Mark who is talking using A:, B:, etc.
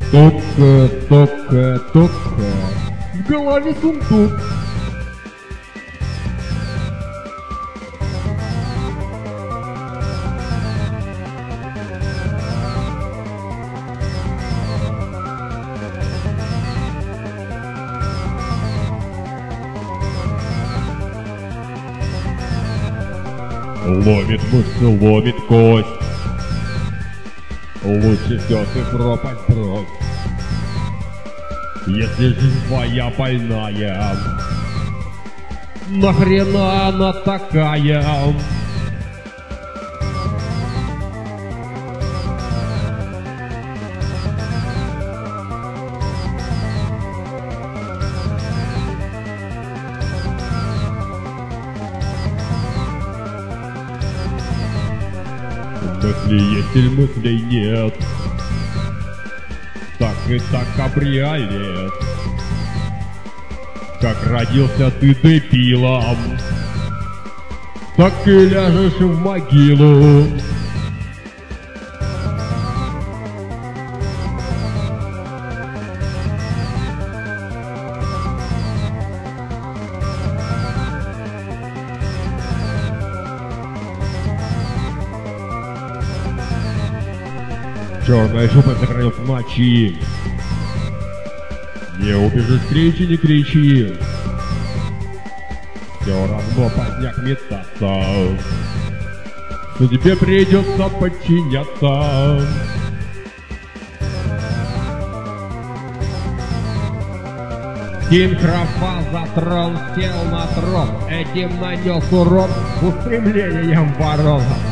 A: Тока, в голове сундук. Ломит мышцы, ломит кость. Лучше все ты пропасть брось. Если жизнь твоя больная, нахрена она такая? Мысли есть или мыслей нет, так и так кабриолет. Как родился ты дебилом, так и ляжешь в могилу. Черная жопа закроет в ночи. Не убежишь, кричи, не кричи. Все равно поздняк метаться. Судьбе придется подчиняться. Синхрофаз затрон, сел на трон. Этим нанес урон устремлением ворона.